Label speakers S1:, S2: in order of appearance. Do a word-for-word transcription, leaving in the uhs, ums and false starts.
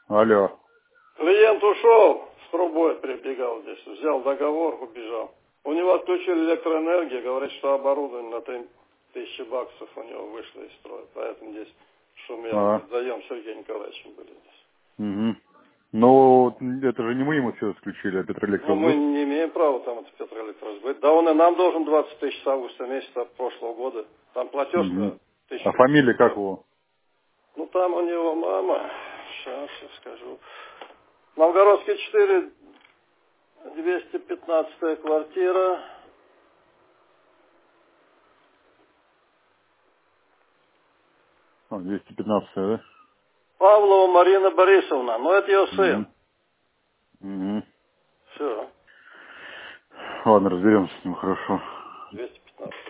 S1: Алло.
S2: Клиент ушел, с трубой прибегал здесь, взял договор, убежал. У него отключили электроэнергию, говорит, что оборудование на три тысячи баксов у него вышло из строя. Поэтому здесь шумел.
S1: А.
S2: Вдвоем с Сергеем Николаевичем были здесь.
S1: Угу. Ну, это же не мы ему все исключили, а
S2: Ну, мы
S1: Петроэлектросбыт.
S2: не имеем права там это Петроэлектросбыт. Да он и нам должен двадцать тысяч с августа месяца прошлого года. Там платеж-то
S1: Угу.
S2: тысяча.
S1: А фамилия как его?
S2: Ну, там у него мама, сейчас я скажу. Новгородский четыре, двести пятнадцатая квартира.
S1: А, двести пятнадцатая, да?
S2: Павлова Марина Борисовна, ну это ее сын.
S1: Угу. Угу.
S2: Все,
S1: Ладно, разберемся с ним, хорошо.
S2: двести пятнадцать.